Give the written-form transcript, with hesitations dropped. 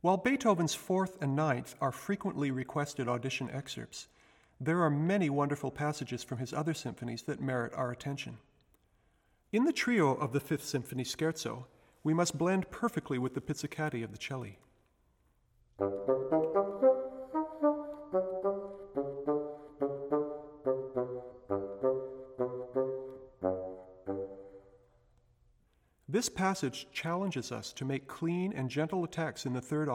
While Beethoven's Fourth and Ninth are frequently requested audition excerpts, there are many wonderful passages from his other symphonies that merit our attention. In the trio of the Fifth Symphony Scherzo, we must blend perfectly with the pizzicati of the celli. This passage challenges us to make clean and gentle attacks in the third